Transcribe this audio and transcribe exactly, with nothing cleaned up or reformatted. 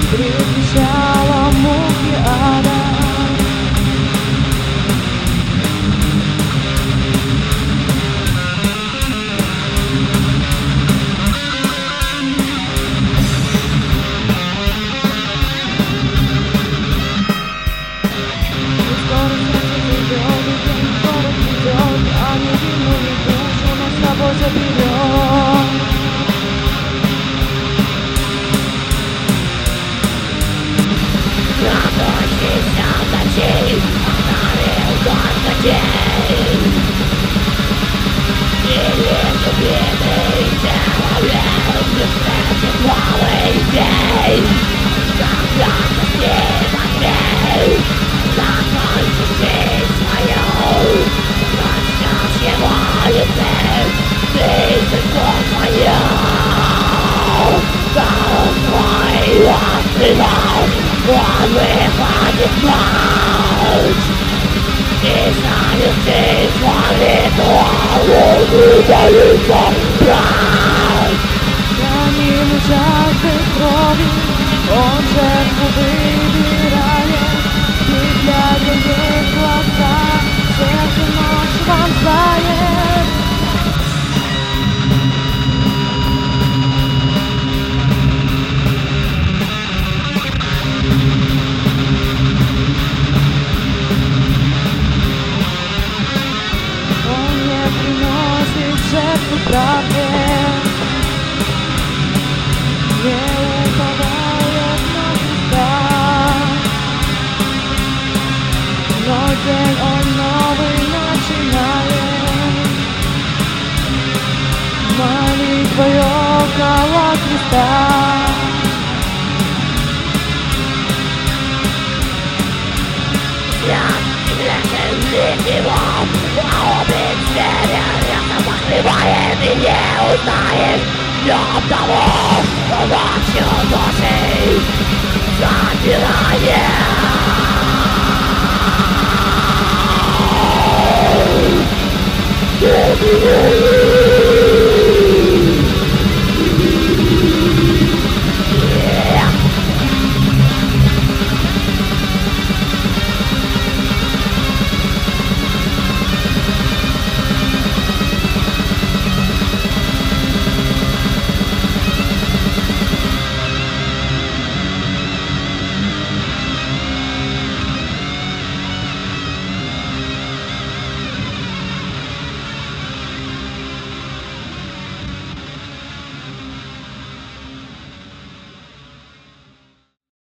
предвещала муки ада. One with on the clouds inside your face, one in the world, everybody from proud. Храним жажды крови, он жертву выбирает, и глядя ей в глаза, сердце нож вонзает. Жертву правде не уповает на Христа, но день он новый начинает. Молитвой около креста. И не узнаешь днем того, ночью